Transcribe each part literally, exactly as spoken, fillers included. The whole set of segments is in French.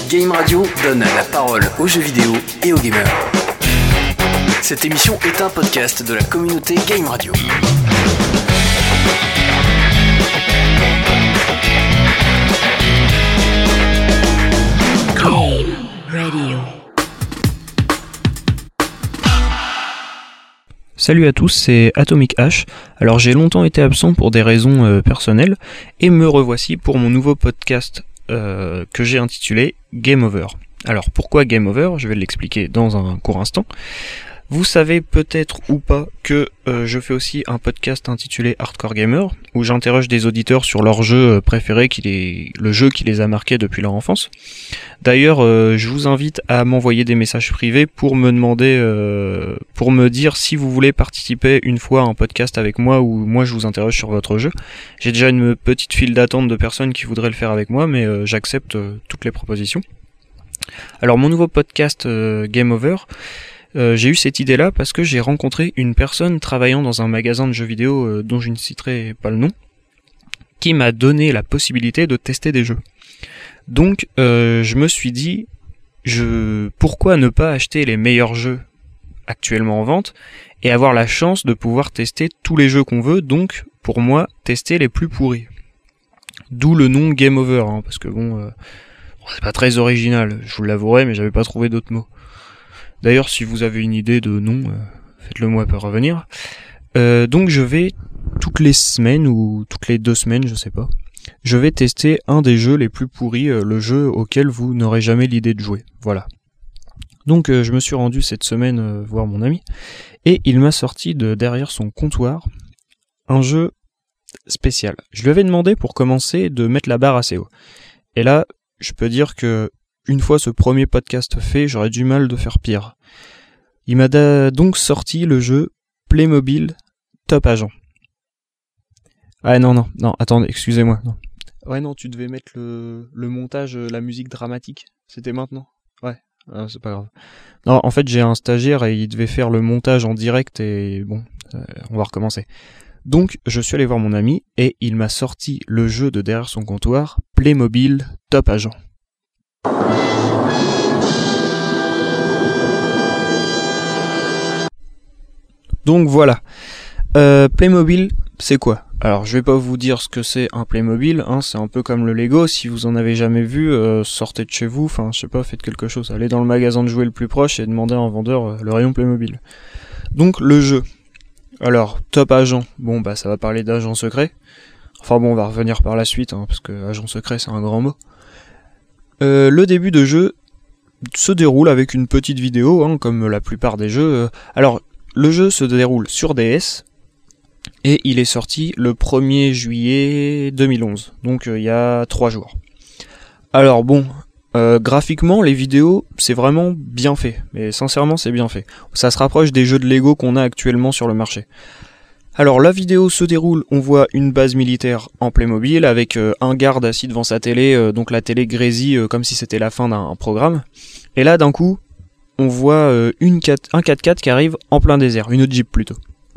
Game Radio donne la parole aux jeux vidéo et aux gamers. Cette émission est un podcast de la communauté Game Radio. Game Radio. Salut à tous, c'est Atomic H. Alors j'ai longtemps été absent pour des raisons euh, personnelles et me revoici pour mon nouveau podcast euh, que j'ai intitulé Game Over. Alors pourquoi Game Over ? Je vais l'expliquer dans un court instant. Vous savez peut-être ou pas que euh, je fais aussi un podcast intitulé Hardcore Gamer, où j'interroge des auditeurs sur leur jeu préféré, qui les... le jeu qui les a marqués depuis leur enfance. D'ailleurs, euh, je vous invite à m'envoyer des messages privés pour me demander, euh, pour me dire si vous voulez participer une fois à un podcast avec moi, où moi je vous interroge sur votre jeu. J'ai déjà une petite file d'attente de personnes qui voudraient le faire avec moi, mais euh, j'accepte euh, toutes les propositions. Alors mon nouveau podcast euh, Game Over, Euh, j'ai eu cette idée-là parce que j'ai rencontré une personne travaillant dans un magasin de jeux vidéo euh, dont je ne citerai pas le nom, qui m'a donné la possibilité de tester des jeux. Donc euh, je me suis dit, je... pourquoi ne pas acheter les meilleurs jeux actuellement en vente et avoir la chance de pouvoir tester tous les jeux qu'on veut, donc pour moi tester les plus pourris. D'où le nom Game Over, hein, parce que bon, euh, c'est pas très original, je vous l'avouerai, mais j'avais pas trouvé d'autres mots. D'ailleurs, si vous avez une idée de nom, euh, faites-le moi parvenir. Euh, donc je vais, toutes les semaines, ou toutes les deux semaines, je sais pas, je vais tester un des jeux les plus pourris, euh, le jeu auquel vous n'aurez jamais l'idée de jouer. Voilà. Donc euh, je me suis rendu cette semaine euh, voir mon ami, et il m'a sorti de derrière son comptoir un jeu spécial. Je lui avais demandé pour commencer de mettre la barre assez haut. Et là, je peux dire que une fois ce premier podcast fait, j'aurais du mal de faire pire. Il m'a da- donc sorti le jeu Playmobil Top Agent. Ah non, non, non, attendez, excusez-moi. Non. Ouais, non, tu devais mettre le, le montage, la musique dramatique. C'était maintenant. Ouais, ah, c'est pas grave. Non, en fait, j'ai un stagiaire et il devait faire le montage en direct et bon, euh, on va recommencer. Donc, je suis allé voir mon ami et il m'a sorti le jeu de derrière son comptoir, Playmobil Top Agent. Donc voilà, euh, Playmobil, c'est quoi ? Alors je vais pas vous dire ce que c'est un Playmobil, hein, c'est un peu comme le Lego, si vous en avez jamais vu, euh, sortez de chez vous, enfin je sais pas, faites quelque chose, allez dans le magasin de jouets le plus proche et demandez à un vendeur euh, le rayon Playmobil. Donc le jeu, alors Top Agent, bon bah ça va parler d'agent secret, enfin bon on va revenir par la suite, hein, parce que agent secret c'est un grand mot. Euh, le début de jeu se déroule avec une petite vidéo, hein, comme la plupart des jeux. Alors, le jeu se déroule sur D S, et il est sorti le premier juillet deux mille onze, donc euh, il y a trois jours. Alors bon, euh, graphiquement, les vidéos, c'est vraiment bien fait, mais sincèrement, c'est bien fait. Ça se rapproche des jeux de Lego qu'on a actuellement sur le marché. Alors la vidéo se déroule, on voit une base militaire en Playmobil avec euh, un garde assis devant sa télé, euh, donc la télé grésille euh, comme si c'était la fin d'un programme. Et là d'un coup, on voit euh, une quatre, un quatre-quatre qui arrive en plein désert, une Jeep plutôt.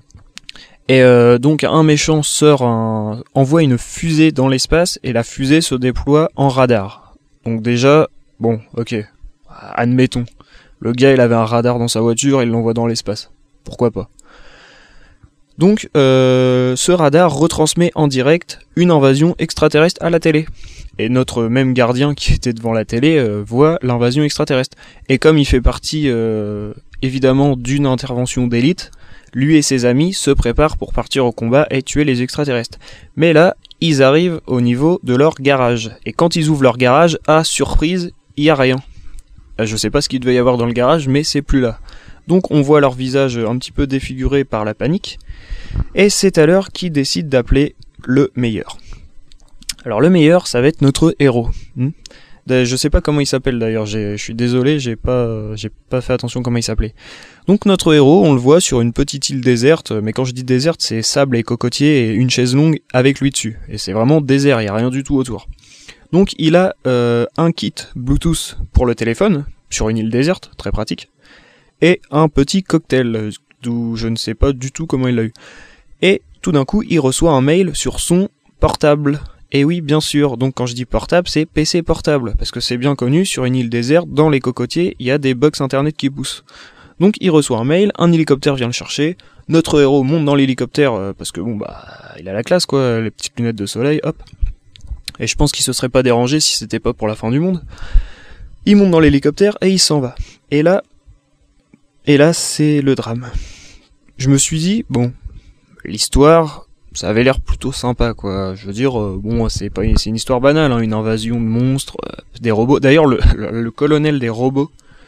Et euh, donc un méchant sort un, envoie une fusée dans l'espace et la fusée se déploie en radar. Donc déjà, bon, ok, admettons, le gars il avait un radar dans sa voiture, il l'envoie dans l'espace. Pourquoi pas ? Donc, euh, ce radar retransmet en direct une invasion extraterrestre à la télé. Et notre même gardien qui était devant la télé euh, voit l'invasion extraterrestre. Et comme il fait partie, euh, évidemment, d'une intervention d'élite, lui et ses amis se préparent pour partir au combat et tuer les extraterrestres. Mais là, ils arrivent au niveau de leur garage. Et quand ils ouvrent leur garage, à surprise, il n'y a rien. Je sais pas ce qu'il devait y avoir dans le garage, mais c'est plus là. Donc on voit leur visage un petit peu défiguré par la panique. Et c'est alors qu'ils décident d'appeler le meilleur. Alors le meilleur, ça va être notre héros. Hmm je sais pas comment il s'appelle d'ailleurs, j'ai, je suis désolé, j'ai pas, j'ai pas fait attention comment il s'appelait. Donc notre héros, on le voit sur une petite île déserte, mais quand je dis déserte, c'est sable et cocotier et une chaise longue avec lui dessus. Et c'est vraiment désert, il n'y a rien du tout autour. Donc il a euh, un kit Bluetooth pour le téléphone, sur une île déserte, très pratique, et un petit cocktail, d'où je ne sais pas du tout comment il l'a eu. Et tout d'un coup, il reçoit un mail sur son portable. Et oui, bien sûr, donc quand je dis portable, c'est P C portable, parce que c'est bien connu, sur une île déserte, dans les cocotiers, il y a des box internet qui poussent. Donc il reçoit un mail, un hélicoptère vient le chercher, notre héros monte dans l'hélicoptère, euh, parce que bon bah, il a la classe quoi, les petites lunettes de soleil, hop. Et je pense qu'il se serait pas dérangé si c'était pas pour la fin du monde. Il monte dans l'hélicoptère et il s'en va. Et là, et là c'est le drame. Je me suis dit, bon, l'histoire, ça avait l'air plutôt sympa, quoi. Je veux dire, euh, bon, c'est pas, c'est une histoire banale, hein, une invasion de monstres, euh, des robots. D'ailleurs, le, le, le colonel des robots,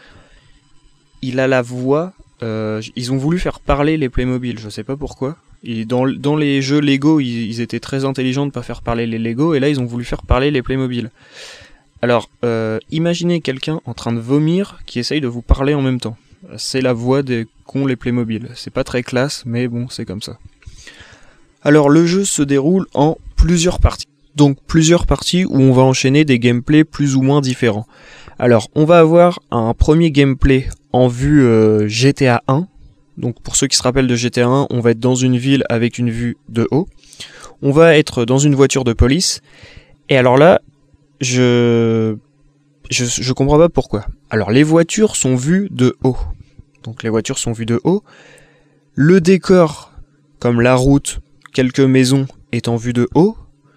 il a la voix. Euh, ils ont voulu faire parler les Playmobil, je sais pas pourquoi. Et dans, dans les jeux Lego, ils, ils étaient très intelligents de pas faire parler les Lego, et là, ils ont voulu faire parler les Playmobil. Alors, euh, imaginez quelqu'un en train de vomir qui essaye de vous parler en même temps. C'est la voix des qu'ont les Playmobil. C'est pas très classe, mais bon, c'est comme ça. Alors, le jeu se déroule en plusieurs parties. Donc, plusieurs parties où on va enchaîner des gameplays plus ou moins différents. Alors, on va avoir un premier gameplay en vue euh, G T A un. Donc, pour ceux qui se rappellent de G T A un, on va être dans une ville avec une vue de haut. On va être dans une voiture de police. Et alors là, je... Je, je comprends pas pourquoi. Alors, les voitures sont vues de haut. Donc, les voitures sont vues de haut. Le décor, comme la route, quelques maisons, est en vue de haut.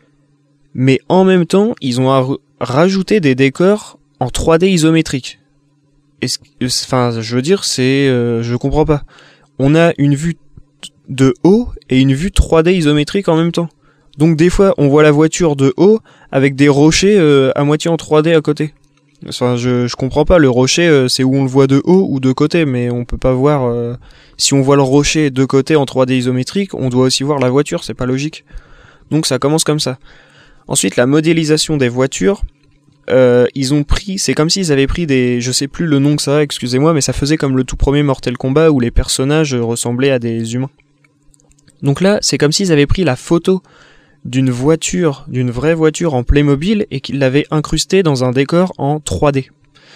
Mais en même temps, ils ont ra- rajouté des décors en trois D isométrique. Est-ce, enfin, je veux dire, c'est, euh, je comprends pas. On a une vue de haut et une vue trois D isométrique en même temps. Donc, des fois, on voit la voiture de haut avec des rochers euh, à moitié en trois D à côté. Enfin, je, je comprends pas, le rocher, euh, c'est où on le voit de haut ou de côté, mais on peut pas voir... Euh, si on voit le rocher de côté en trois D isométrique, on doit aussi voir la voiture, c'est pas logique. Donc ça commence comme ça. Ensuite, la modélisation des voitures, euh, ils ont pris... C'est comme s'ils avaient pris des... Je sais plus le nom que ça a, excusez-moi, mais ça faisait comme le tout premier Mortal Kombat où les personnages ressemblaient à des humains. Donc là, c'est comme s'ils avaient pris la photo d'une voiture, d'une vraie voiture en Playmobil et qu'il l'avait incrustée dans un décor en trois D.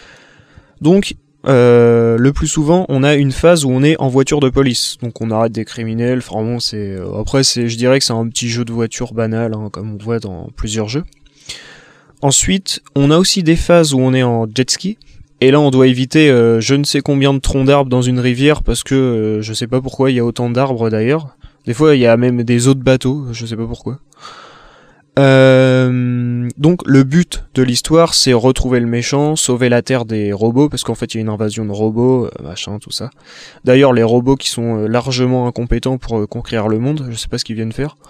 Donc, euh, le plus souvent, on a une phase où on est en voiture de police. Donc on arrête des criminels, enfin bon, c'est... Après, c'est, je dirais que c'est un petit jeu de voiture banal, hein, comme on voit dans plusieurs jeux. Ensuite, on a aussi des phases où on est en jet ski. Et là, on doit éviter euh, je ne sais combien de troncs d'arbres dans une rivière parce que euh, je sais pas pourquoi il y a autant d'arbres d'ailleurs. Des fois, il y a même des autres bateaux, je sais pas pourquoi. Euh, donc, le but de l'histoire, c'est retrouver le méchant, sauver la Terre des robots, parce qu'en fait, il y a une invasion de robots, euh, machin, tout ça. D'ailleurs, les robots qui sont euh, largement incompétents pour euh, conquérir le monde, je sais pas ce qu'ils viennent faire.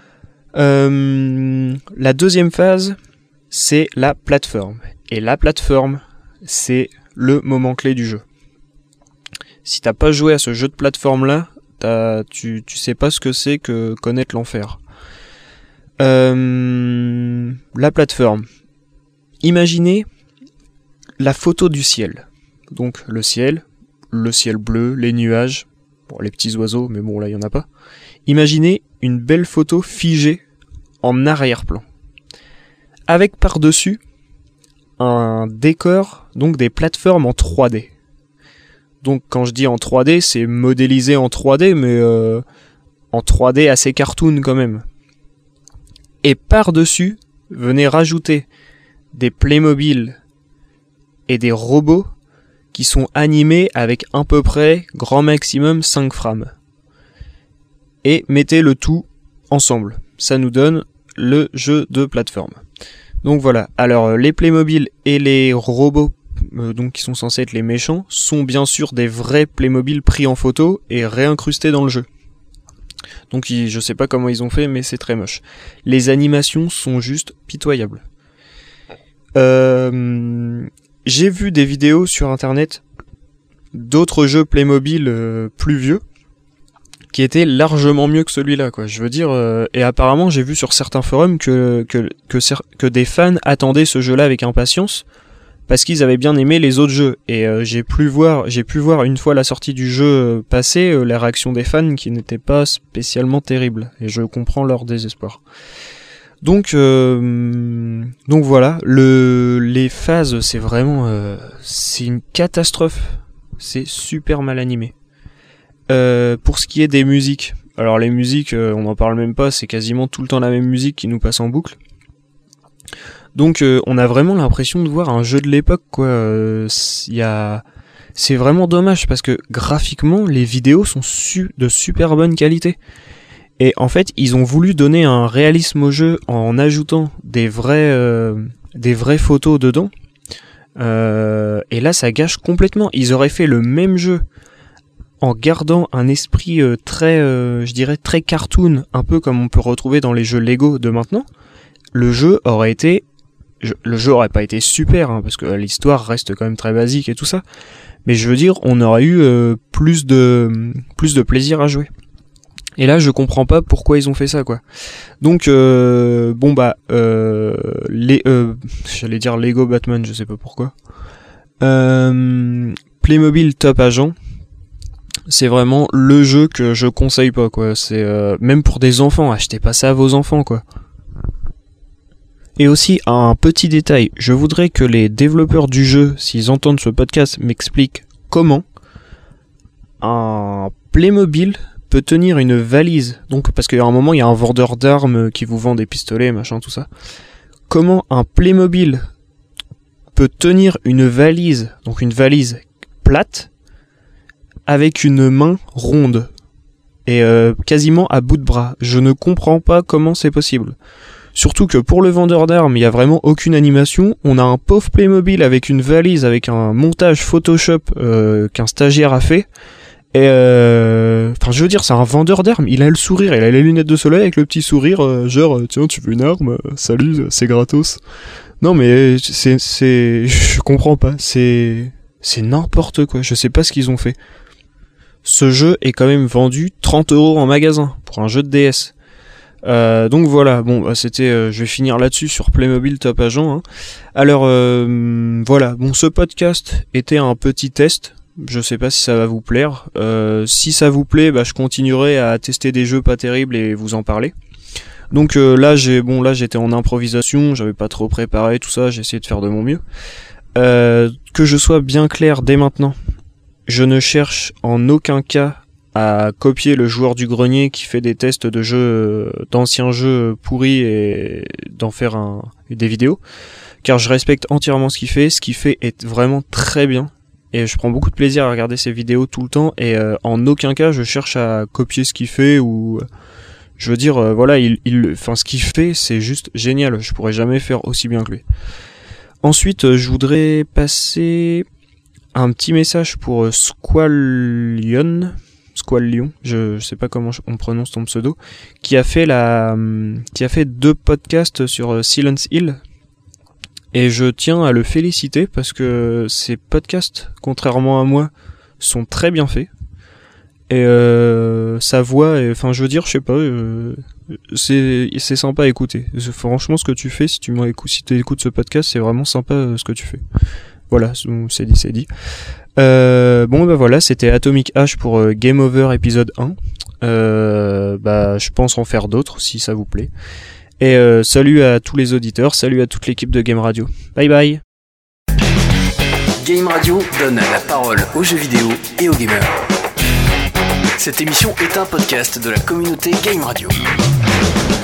Euh, la deuxième phase, c'est la plateforme. Et la plateforme, c'est le moment clé du jeu. Si t'as pas joué à ce jeu de plateforme-là, t'as, tu, tu sais pas ce que c'est que connaître l'enfer. Euh, la plateforme. Imaginez la photo du ciel. Donc le ciel, le ciel bleu, les nuages, bon, les petits oiseaux, mais bon là il y en a pas. Imaginez une belle photo figée en arrière-plan. Avec par-dessus un décor, donc des plateformes en trois D. Donc quand je dis en trois D, c'est modélisé en trois D, mais euh, en trois D assez cartoon quand même. Et par-dessus, venez rajouter des Playmobil et des robots qui sont animés avec à peu près, grand maximum, cinq frames. Et mettez le tout ensemble. Ça nous donne le jeu de plateforme. Donc voilà, alors les Playmobil et les robots euh, donc qui sont censés être les méchants sont bien sûr des vrais Playmobil pris en photo et réincrustés dans le jeu. Donc je sais pas comment ils ont fait, mais c'est très moche. Les animations sont juste pitoyables. Euh, j'ai vu des vidéos sur internet d'autres jeux Playmobil euh, plus vieux qui étaient largement mieux que celui-là, quoi. Je veux dire, euh, et apparemment j'ai vu sur certains forums que que que, que des fans attendaient ce jeu-là avec impatience parce qu'ils avaient bien aimé les autres jeux. Et euh, j'ai pu voir, j'ai pu voir une fois la sortie du jeu passer euh, la réaction des fans qui n'était pas spécialement terrible. Et je comprends leur désespoir. Donc, euh, donc voilà, le, les phases, c'est vraiment, euh, c'est une catastrophe. C'est super mal animé. Euh, pour ce qui est des musiques, alors les musiques, euh, on n'en parle même pas, c'est quasiment tout le temps la même musique qui nous passe en boucle. Donc euh, on a vraiment l'impression de voir un jeu de l'époque, quoi. Euh, y a... C'est vraiment dommage parce que graphiquement, les vidéos sont su- de super bonne qualité. Et en fait, ils ont voulu donner un réalisme au jeu en ajoutant des vrais, euh, des vraies photos dedans. Euh, et là, ça gâche complètement. Ils auraient fait le même jeu en gardant un esprit euh, très, euh, je dirais, très cartoon, un peu comme on peut retrouver dans les jeux Lego de maintenant. Le jeu aurait été, je, le jeu aurait pas été super, hein, parce que l'histoire reste quand même très basique et tout ça. Mais je veux dire, on aurait eu euh, plus de, plus de plaisir à jouer. Et là, je comprends pas pourquoi ils ont fait ça, quoi. Donc, euh, bon bah, euh, les, euh, j'allais dire Lego Batman, je sais pas pourquoi. Euh, Playmobil Top Agent, c'est vraiment le jeu que je conseille pas, quoi. C'est euh, même pour des enfants, achetez pas ça à vos enfants, quoi. Et aussi, un petit détail, je voudrais que les développeurs du jeu, s'ils entendent ce podcast, m'expliquent comment un Playmobil peut tenir une valise, donc parce qu'à un moment il y a un vendeur d'armes qui vous vend des pistolets, machin, tout ça. Comment un Playmobil peut tenir une valise, donc une valise plate, avec une main ronde et euh, quasiment à bout de bras. Je ne comprends pas comment c'est possible. Surtout que pour le vendeur d'armes, il y a vraiment aucune animation. On a un pauvre Playmobil avec une valise, avec un montage Photoshop euh, qu'un stagiaire a fait. Et euh... enfin, je veux dire, c'est un vendeur d'armes. Il a le sourire, il a les lunettes de soleil avec le petit sourire, euh, genre, tiens, tu veux une arme? Salut, c'est gratos. Non, mais c'est, c'est, je comprends pas. C'est, c'est n'importe quoi. Je sais pas ce qu'ils ont fait. Ce jeu est quand même vendu trente euros en magasin pour un jeu de D S. Euh, donc voilà, bon, bah, c'était, euh, je vais finir là-dessus sur Playmobil Top Agent. Hein. Alors euh, voilà, bon, ce podcast était un petit test. Je sais pas si ça va vous plaire. Euh, si ça vous plaît, bah, je continuerai à tester des jeux pas terribles et vous en parler. Donc euh, là, j'ai, bon, là, j'étais en improvisation, j'avais pas trop préparé tout ça, j'ai essayé de faire de mon mieux. Euh, que je sois bien clair dès maintenant, je ne cherche en aucun cas à copier le joueur du grenier qui fait des tests de jeux, d'anciens jeux pourris et d'en faire un, des vidéos, car je respecte entièrement ce qu'il fait. Ce qu'il fait est vraiment très bien. Et je prends beaucoup de plaisir à regarder ses vidéos tout le temps, et euh, en aucun cas je cherche à copier ce qu'il fait, ou je veux dire, euh, voilà, il, il, enfin, ce qu'il fait c'est juste génial, je pourrais jamais faire aussi bien que lui. Ensuite, euh, je voudrais passer un petit message pour euh, Squalion, Squalion, je, je sais pas comment on prononce ton pseudo, qui a fait la, qui a fait deux podcasts sur euh, Silent Hill. Et je tiens à le féliciter parce que ces podcasts, contrairement à moi, sont très bien faits. Et euh, sa voix, enfin je veux dire, je sais pas, euh, c'est c'est sympa à écouter. Franchement, ce que tu fais, si tu m'écoutes, si tu écoutes ce podcast, c'est vraiment sympa euh, ce que tu fais. Voilà, c'est dit, c'est dit. Euh, bon bah voilà, c'était Atomic H pour euh, Game Over épisode un. Euh, bah je pense en faire d'autres si ça vous plaît. Et euh, salut à tous les auditeurs, salut à toute l'équipe de Game Radio. Bye bye. Game Radio donne la parole aux jeux vidéo et aux gamers. Cette émission est un podcast de la communauté Game Radio.